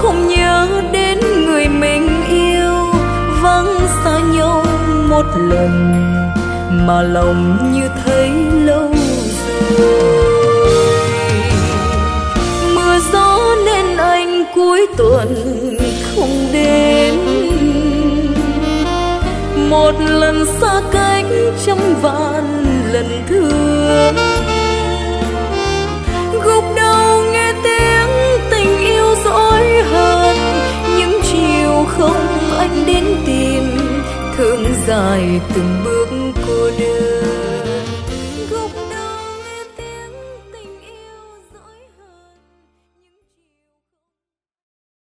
không nhớ đến người mình yêu, vắng xa nhau một lần mà lòng như thấy lâu rồi. Mưa gió nên anh cuối tuần không đến, một lần xa cách trăm vạn lần thương. Gục đầu nghe tiếng tình yêu dỗi hơn, những chiều không anh đến tìm, thương dài từng bước